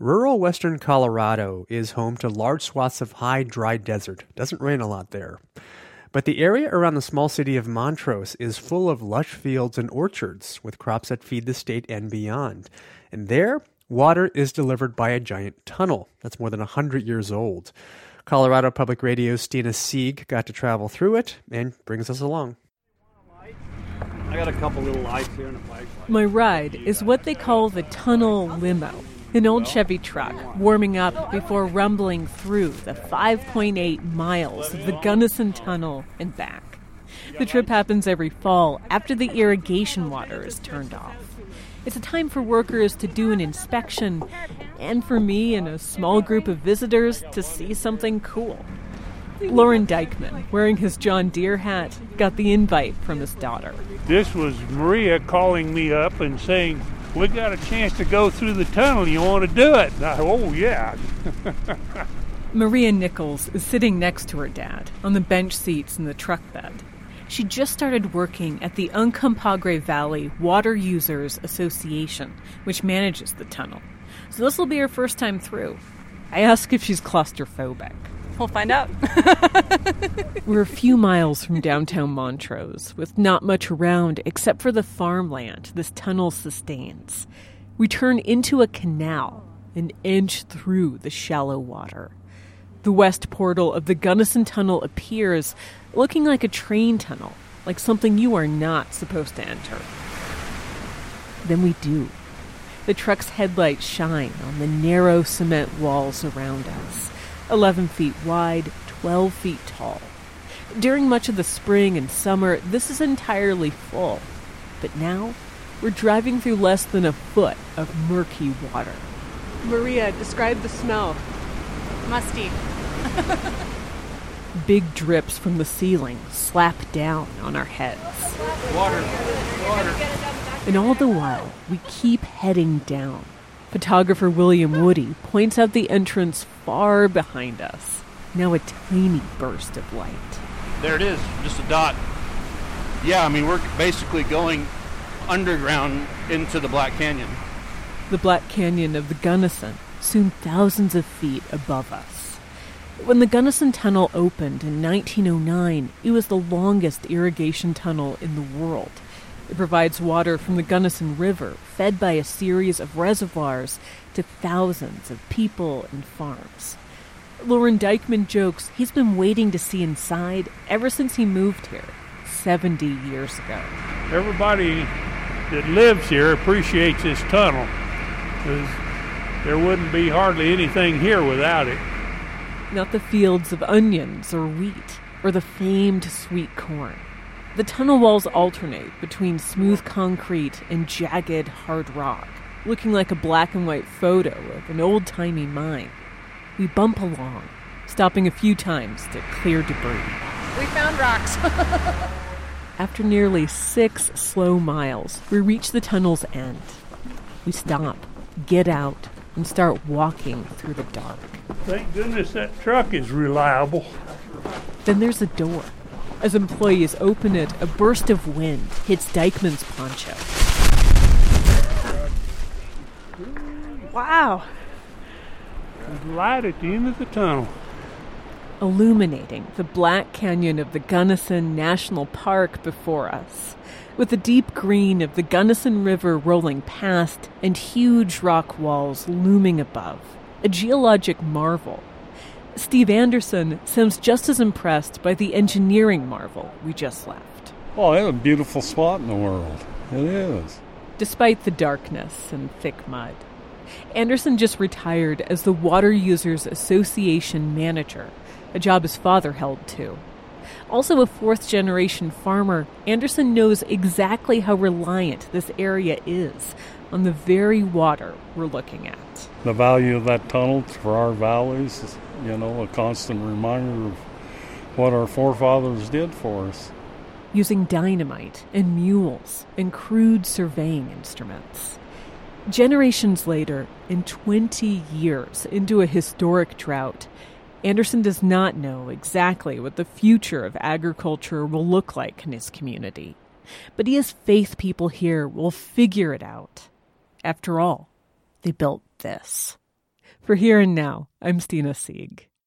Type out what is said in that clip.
Rural western Colorado is home to large swaths of high, dry desert. Doesn't rain a lot there. But the area around the small city of Montrose is full of lush fields and orchards with crops that feed the state and beyond. And there, water is delivered by a giant tunnel that's more than 100 years old. Colorado Public Radio's Stina Sieg got to travel through it and brings us along. I got a couple little lights here and a flashlight. My ride is what they call the tunnel limo. An old Chevy truck warming up before rumbling through the 5.8 miles of the Gunnison Tunnel and back. The trip happens every fall after the irrigation water is turned off. It's a time for workers to do an inspection and for me and a small group of visitors to see something cool. Loren Dykman, wearing his John Deere hat, got the invite from his daughter. This was Maria calling me up and saying, "We got a chance to go through the tunnel. You want to do it?" And I, "Oh, yeah." Maria Nichols is sitting next to her dad on the bench seats in the truck bed. She just started working at the Uncompahgre Valley Water Users Association, which manages the tunnel. So this will be her first time through. I ask if she's claustrophobic. We'll find out. We're a few miles from downtown Montrose, with not much around except for the farmland this tunnel sustains. We turn into a canal and inch through the shallow water. The west portal of the Gunnison Tunnel appears, looking like a train tunnel, like something you are not supposed to enter. Then we do. The truck's headlights shine on the narrow cement walls around us. 11 feet wide, 12 feet tall. During much of the spring and summer, this is entirely full. But now, we're driving through less than a foot of murky water. Maria, describe the smell. Musty. Big drips from the ceiling slap down on our heads. Water. And all the while, we keep heading down. Photographer William Woody points out the entrance far behind us. Now a tiny burst of light. There it is, just a dot. Yeah, I mean, we're basically going underground into the Black Canyon. The Black Canyon of the Gunnison, soon thousands of feet above us. When the Gunnison Tunnel opened in 1909, it was the longest irrigation tunnel in the world. It provides water from the Gunnison River, fed by a series of reservoirs to thousands of people and farms. Loren Dykman jokes he's been waiting to see inside ever since he moved here 70 years ago. Everybody that lives here appreciates this tunnel, because there wouldn't be hardly anything here without it. Not the fields of onions or wheat or the famed sweet corn. The tunnel walls alternate between smooth concrete and jagged hard rock, looking like a black and white photo of an old-timey mine. We bump along, stopping a few times to clear debris. We found rocks. After nearly 6 slow miles, we reach the tunnel's end. We stop, get out, and start walking through the dark. Thank goodness that truck is reliable. Then there's a door. As employees open it, a burst of wind hits Dykman's poncho. Wow. There's light at the end of the tunnel. Illuminating the Black Canyon of the Gunnison National Park before us, with the deep green of the Gunnison River rolling past and huge rock walls looming above. A geologic marvel. Steve Anderson sounds just as impressed by the engineering marvel we just left. Oh, it's a beautiful spot in the world. It is. Despite the darkness and thick mud. Anderson just retired as the Water Users Association manager, a job his father held too. Also a fourth-generation farmer, Anderson knows exactly how reliant this area is on the very water we're looking at. The value of that tunnel for our valleys is, a constant reminder of what our forefathers did for us. Using dynamite and mules and crude surveying instruments. Generations later, and 20 years into a historic drought, Anderson does not know exactly what the future of agriculture will look like in his community. But he has faith people here will figure it out. After all, they built this. For Here and Now, I'm Stina Sieg.